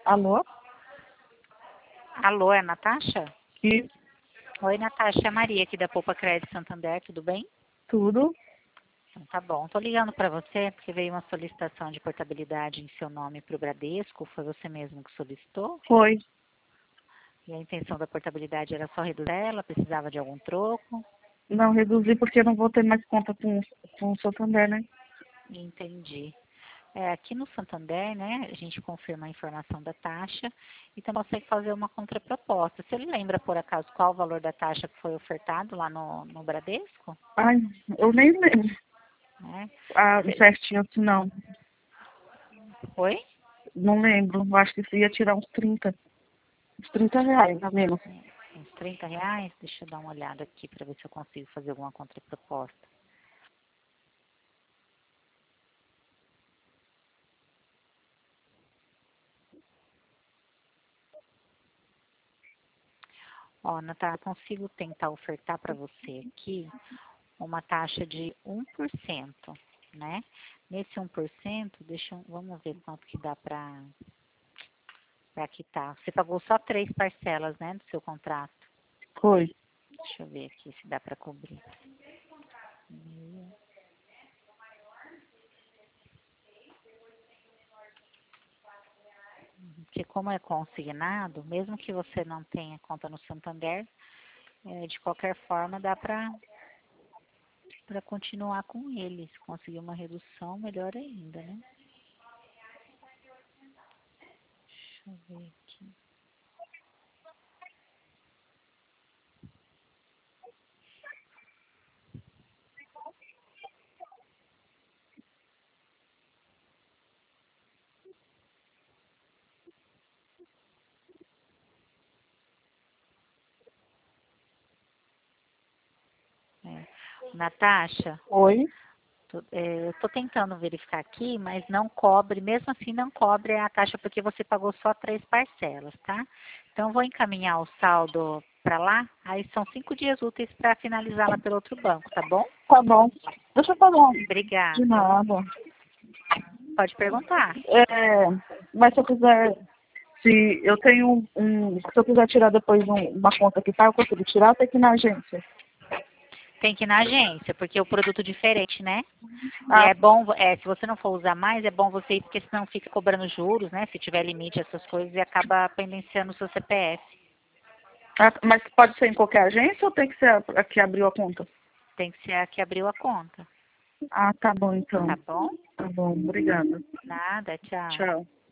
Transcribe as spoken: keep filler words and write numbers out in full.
Alô? Alô, é a Natasha? Isso, Oi, Natasha, é a Maria aqui da Poupa Crédito Santander, tudo bem? tudo. Então, tá bom. Tô ligando para você porque veio uma solicitação de portabilidade em seu nome para o Bradesco. Foi você mesmo que solicitou? Foi. E a intenção da portabilidade era só reduzir ela? Precisava de algum troco? Não reduzi porque eu não vou ter mais conta com, com o Santander, né? Entendi. É, aqui no Santander, né, a gente confirma a informação da taxa e também consegue fazer uma contraproposta. Você lembra, por acaso, qual o valor da taxa que foi ofertado lá no, no Bradesco? Ai, eu nem lembro. Né? Ah, certinho assim, não. Oi? Não lembro. Eu acho que isso ia tirar uns trinta. Uns trinta reais, a menos. Uns trinta reais? Deixa eu dar uma olhada aqui para ver se eu consigo fazer alguma contraproposta. Ó, Natália, consigo tentar ofertar para você aqui uma taxa de um por cento, né? Nesse um por cento, deixa eu, vamos ver quanto que dá para para quitar. Você pagou só três parcelas, né, do seu contrato. Foi. Deixa eu ver aqui se dá para cobrir. Porque como é consignado, mesmo que você não tenha conta no Santander, é, de qualquer forma dá para para continuar com ele. Se conseguir uma redução, melhor ainda, né? Deixa eu ver aqui. É. Natasha, Foi. tô, é, eu estou tentando verificar aqui, mas não cobre, mesmo assim não cobre a taxa porque você pagou só três parcelas, tá? Então eu vou encaminhar o saldo para lá, aí são cinco dias úteis para finalizá-la pelo outro banco, tá bom? Tá bom. Deixa eu falar. De Obrigada. nada. Pode perguntar. É, mas se eu quiser, se eu tenho um, se eu quiser tirar depois um- uma conta que tá, eu consigo tirar, tem que ir na agência. Tem que ir na agência, porque o produto é diferente, né? E Ah, é bom, é, se você não for usar mais, é bom você ir, porque senão fica cobrando juros, né? Se tiver limite, essas coisas, e acaba pendenciando o seu C P F. ah, mas pode ser em qualquer agência ou tem que ser a, a que abriu a conta? Tem que ser a que abriu a conta, Ah, tá bom então. tá bom? Tá bom, obrigada. Nada, tchau. Tchau.